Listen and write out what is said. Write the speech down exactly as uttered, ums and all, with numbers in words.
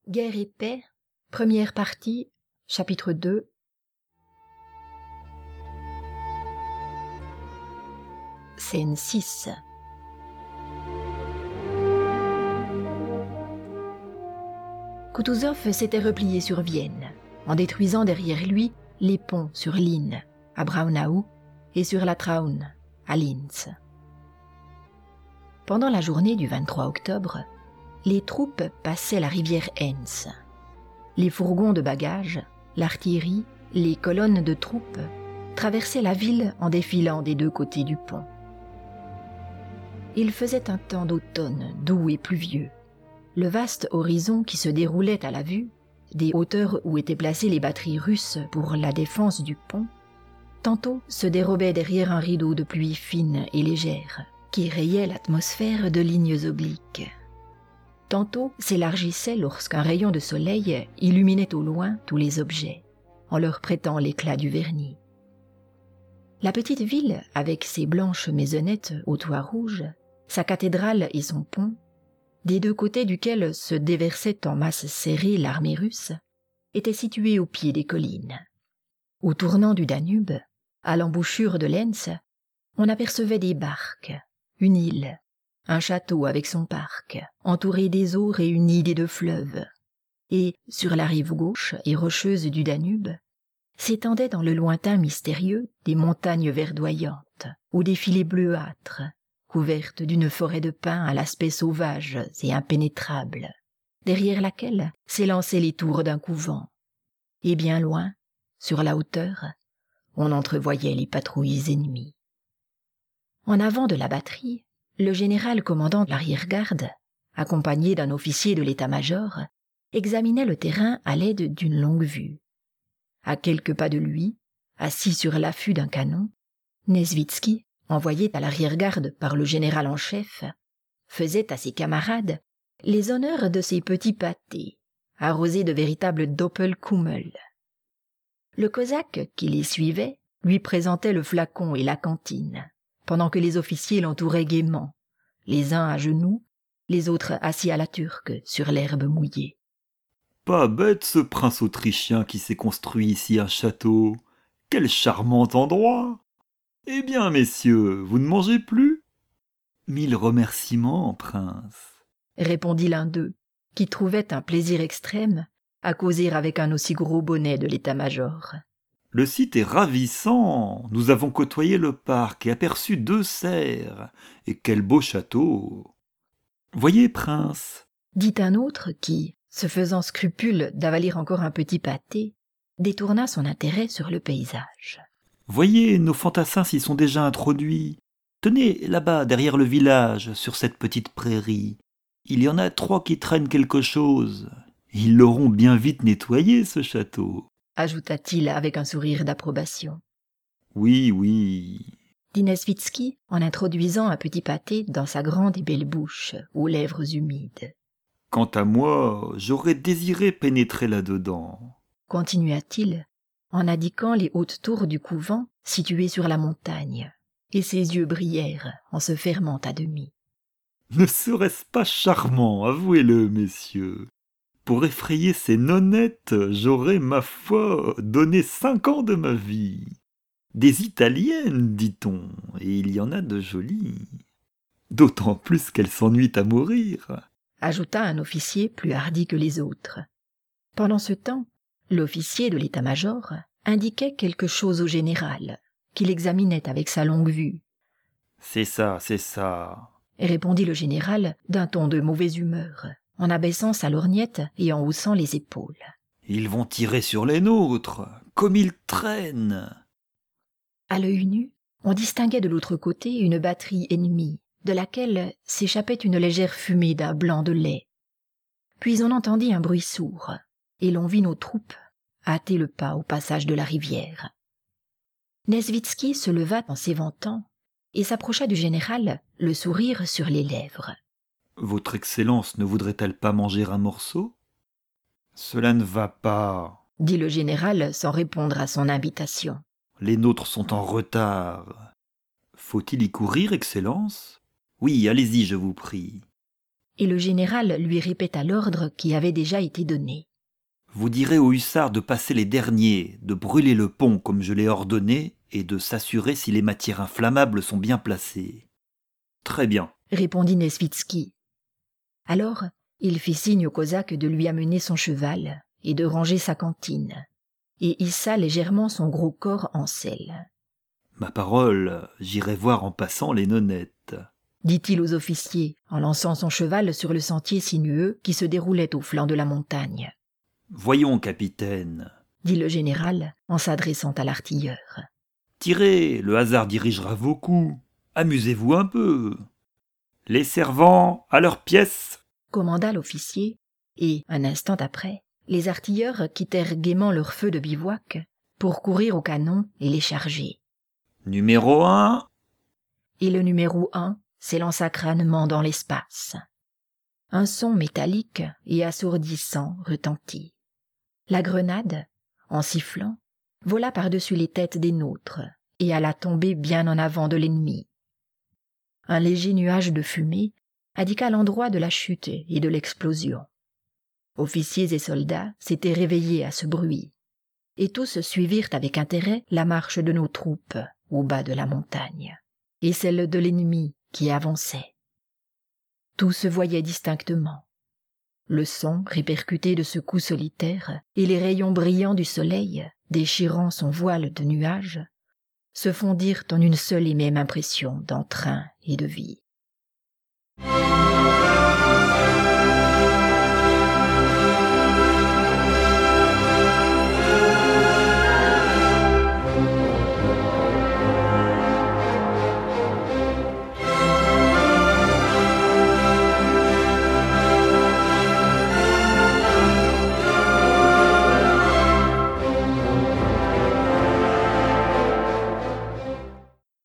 Guerre et paix, première partie, chapitre deux. Scène six. Kutuzov s'était replié sur Vienne, en détruisant derrière lui les ponts sur l'Inn, à Braunau, et sur la Traun, à Linz. Pendant la journée du vingt-trois octobre, les troupes passaient la rivière Enns. Les fourgons de bagages, l'artillerie, les colonnes de troupes traversaient la ville en défilant des deux côtés du pont. Il faisait un temps d'automne doux et pluvieux. Le vaste horizon qui se déroulait à la vue, des hauteurs où étaient placées les batteries russes pour la défense du pont, tantôt se dérobait derrière un rideau de pluie fine et légère qui rayait l'atmosphère de lignes obliques. Tantôt s'élargissait lorsqu'un rayon de soleil illuminait au loin tous les objets, en leur prêtant l'éclat du vernis. La petite ville, avec ses blanches maisonnettes aux toits rouges, sa cathédrale et son pont, des deux côtés duquel se déversait en masse serrée l'armée russe, était située au pied des collines. Au tournant du Danube, à l'embouchure de l'Enns, on apercevait des barques, une île, un château avec son parc, entouré des eaux réunies des deux fleuves, et, sur la rive gauche et rocheuse du Danube, s'étendaient dans le lointain mystérieux des montagnes verdoyantes, ou des filets bleuâtres, couvertes d'une forêt de pins à l'aspect sauvage et impénétrable, derrière laquelle s'élançaient les tours d'un couvent. Et bien loin, sur la hauteur, on entrevoyait les patrouilles ennemies. En avant de la batterie, le général commandant l'arrière-garde, accompagné d'un officier de l'état-major, examinait le terrain à l'aide d'une longue vue. À quelques pas de lui, assis sur l'affût d'un canon, Nesvitsky, envoyé à l'arrière-garde par le général en chef, faisait à ses camarades les honneurs de ces petits pâtés, arrosés de véritables doppelkummel. Le cosaque qui les suivait lui présentait le flacon et la cantine, pendant que les officiers l'entouraient gaiement, les uns à genoux, les autres assis à la turque sur l'herbe mouillée. « Pas bête ce prince autrichien qui s'est construit ici un château. Quel charmant endroit! Eh bien, messieurs, vous ne mangez plus? Mille remerciements, prince, répondit l'un d'eux, qui trouvait un plaisir extrême à causer avec un aussi gros bonnet de l'état-major. Le site est ravissant. Nous avons côtoyé le parc et aperçu deux cerfs. Et quel beau château! Voyez, prince, dit un autre qui, se faisant scrupule d'avaler encore un petit pâté, détourna son intérêt sur le paysage. Voyez, nos fantassins s'y sont déjà introduits. Tenez, là-bas, derrière le village, sur cette petite prairie, il y en a trois qui traînent quelque chose. Ils l'auront bien vite nettoyé, ce château, ajouta-t-il avec un sourire d'approbation. Oui, oui, dit Nesvitsky en introduisant un petit pâté dans sa grande et belle bouche, aux lèvres humides. Quant à moi, j'aurais désiré pénétrer là-dedans, continua-t-il, en indiquant les hautes tours du couvent situées sur la montagne, et ses yeux brillèrent en se fermant à demi. Ne serait-ce pas charmant, avouez-le, messieurs? Pour effrayer ces nonnettes, j'aurais, ma foi, donné cinq ans de ma vie. Des Italiennes, dit-on, et il y en a de jolies. D'autant plus qu'elles s'ennuient à mourir, ajouta un officier plus hardi que les autres. Pendant ce temps, l'officier de l'état-major indiquait quelque chose au général, qu'il examinait avec sa longue vue. « C'est ça, c'est ça, » répondit le général d'un ton de mauvaise humeur, en abaissant sa lorgnette et en haussant les épaules. « Ils vont tirer sur les nôtres, comme ils traînent !» À l'œil nu, on distinguait de l'autre côté une batterie ennemie, de laquelle s'échappait une légère fumée d'un blanc de lait. Puis on entendit un bruit sourd, et l'on vit nos troupes hâter le pas au passage de la rivière. Nesvitsky se leva en s'éventant et s'approcha du général, le sourire sur les lèvres. « Votre Excellence ne voudrait-elle pas manger un morceau? »« Cela ne va pas, » dit le général sans répondre à son invitation. « Les nôtres sont en retard. Faut-il y courir, Excellence? Oui, allez-y, je vous prie. » et le général lui répéta l'ordre qui avait déjà été donné. Vous direz aux hussards de passer les derniers, de brûler le pont comme je l'ai ordonné et de s'assurer si les matières inflammables sont bien placées. Très bien, répondit Nesvitsky. Alors, il fit signe au cosaque de lui amener son cheval et de ranger sa cantine, et hissa légèrement son gros corps en selle. Ma parole, j'irai voir en passant les nonnettes, dit-il aux officiers en lançant son cheval sur le sentier sinueux qui se déroulait au flanc de la montagne. Voyons, capitaine, dit le général en s'adressant à l'artilleur. Tirez, le hasard dirigera vos coups. Amusez-vous un peu. Les servants, à leurs pièces, commanda l'officier, et, un instant après, les artilleurs quittèrent gaiement leur feu de bivouac pour courir au canon et les charger. Numéro un. Et le numéro un s'élança crânement dans l'espace. Un son métallique et assourdissant retentit. La grenade, en sifflant, vola par-dessus les têtes des nôtres et alla tomber bien en avant de l'ennemi. Un léger nuage de fumée indiqua l'endroit de la chute et de l'explosion. Officiers et soldats s'étaient réveillés à ce bruit, et tous suivirent avec intérêt la marche de nos troupes au bas de la montagne, et celle de l'ennemi qui avançait. Tout se voyait distinctement. Le son répercuté de ce coup solitaire et les rayons brillants du soleil, déchirant son voile de nuages, se fondirent en une seule et même impression d'entrain et de vie.